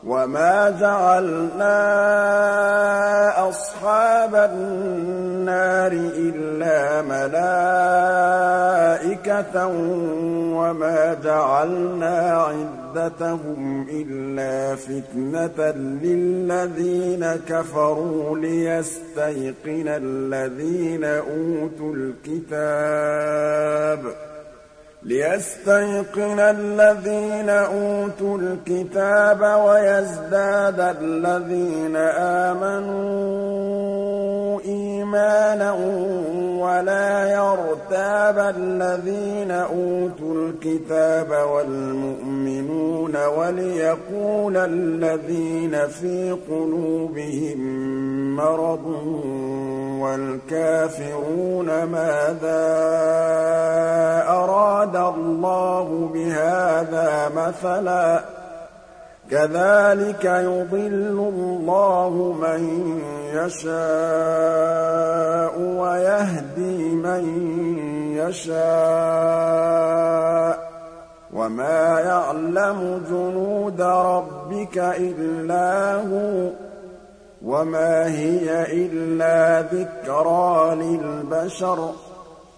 وَمَا جَعَلْنَا أَصْحَابَ النَّارِ إِلَّا مَلَائِكَةً وَمَا جَعَلْنَا عِدَّتَهُمْ إِلَّا فِتْنَةً لِّلَّذِينَ كَفَرُوا لِيَسْتَيْقِنَ الَّذِينَ أُوتُوا الْكِتَابَ وَيَزْدَادَ الَّذِينَ آمَنُوا إِيمَانًا وَلَا يَرْتَابَ الَّذِينَ أُوتُوا الْكِتَابَ وَالْمُؤْمِنُونَ وَلِيَقُولَ الَّذِينَ فِي قُلُوبِهِم مَّرَضٌ وَالْكَافِرُونَ مَاذَا أَرَادَ اللَّهُ بِهَٰذَا مَثَلًا ۚ كَذَٰلِكَ يُضِلُّ اللَّهُ مَن يَشَاءُ وَيَهْدِي مَن يَشَاءُ ۚ وَمَا يَعْلَمُ جُنُودَ رَبِّكَ إِلَّا هُوَ ۚ وَمَا هِيَ إِلَّا ذِكْرَىٰ لِلْبَشَرِ